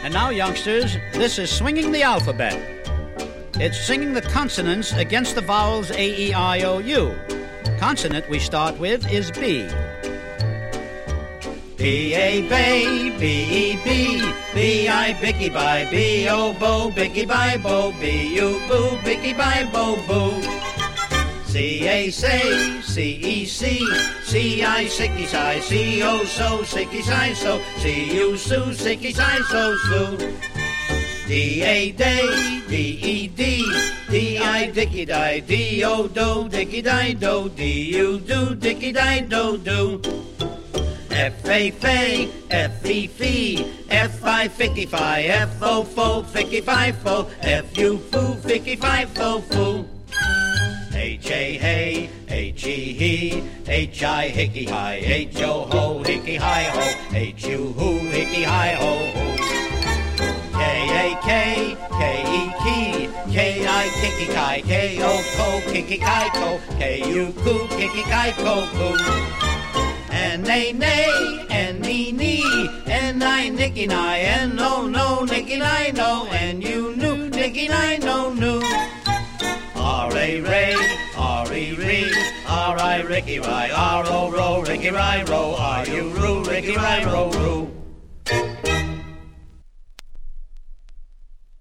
And now, youngsters, this is Swinging the Alphabet. It's singing the consonants against the vowels A, E, I, O, U. Consonant we start with is B. B, A, bay, B, E, B, B, I, bicky, bye, B, O, bo, bicky, bye, bo, B, U, boo, bicky, bye, bo, boo. C, A, say, C, E, see, C, I, sicky, si, C, O, so, sicky, si, so, C, U, sue, sicky, si, so, sue. D, A, day, D, E, D, D, I, dicky, die, D, O, do, dicky, die, do, D, U, do, dicky, die, do, do. F, A, fay, F, E, fee, F, I, ficky, fi, F, O, fo, ficky, fi, fo, F, U, foo, ficky, fi, fo, foo. H, A, hey, H, E, he, H, I, hickey, hi, H, O, ho, hickey, hi, ho, H, U, hoo, hickey, hi, ho, ho. K, A, K, K, E, key, K, I, kicky, kai, K, O, ko, kicky, kai, ko, K, U, koo, kicky, kai, ko, koo. N, A, nay, N, E, knee, N, I, nicky, ni, N, O, no, nicky, ni, no, N, U, nu, nicky, ni, no, nu. R, A, ray, R, E, ree, R, I, ricky, ri, R, O, ro, ricky, ri, ro, R, U, roo, ricky, ri, ro, roo.